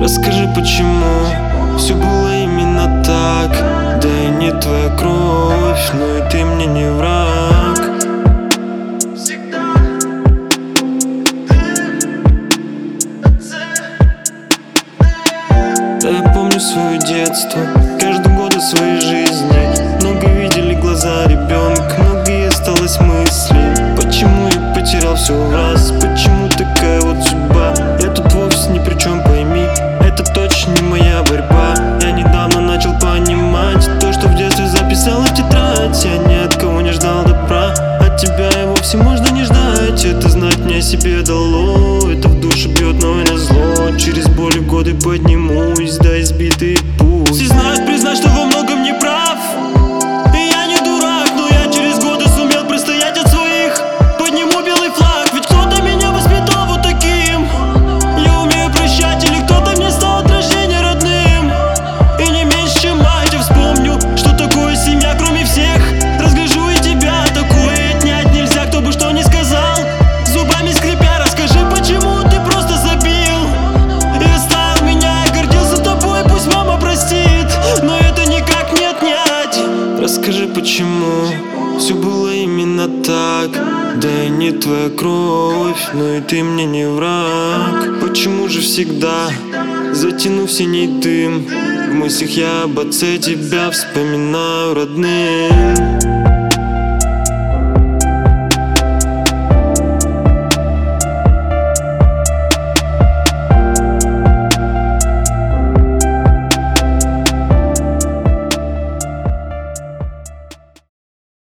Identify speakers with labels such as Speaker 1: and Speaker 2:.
Speaker 1: Расскажи, почему все было именно так. Да и не твоя кровь, но и ты мне не враг. Да, я помню свое детство, каждый год из своей жизни. Много видели глаза ребенка, много и осталось мыслей. Почему я потерял все в раз? Почему такая вот судьба? Я тут вовсе ни при чем, пойми, это точно не моя борьба. Я недавно начал понимать то, что в детстве записал в тетрадь. Я ни от кого не ждал добра, от тебя и вовсе можно не ждать. Это знать мне о себе дало, это в душе бьет, но не зло. Через боль и годы поднимусь, да избитый путь. Все знают, признать, что во многом не прав. И я не дурак, но я через годы сумел простоять от своих. Подниму белый флаг, ведь кто-то меня воспитал вот таким. Я умею прощать, или кто-то мне стал от рождения родным. И не меньше, чем мать, я вспомню, что такое семья, кроме всех. Разгляжу и тебя, такое отнять нельзя, кто бы что ни сказал. Зубами скрипя, расскажи, почему ты просто забил и оставил меня. Я гордился тобой, пусть мама простит, но это никак не отнять. Расскажи, почему все было именно так. Да и не твоя кровь, но и ты мне не враг. Почему же всегда затянув синий дым, в мыслях я об отце тебя вспоминаю родным?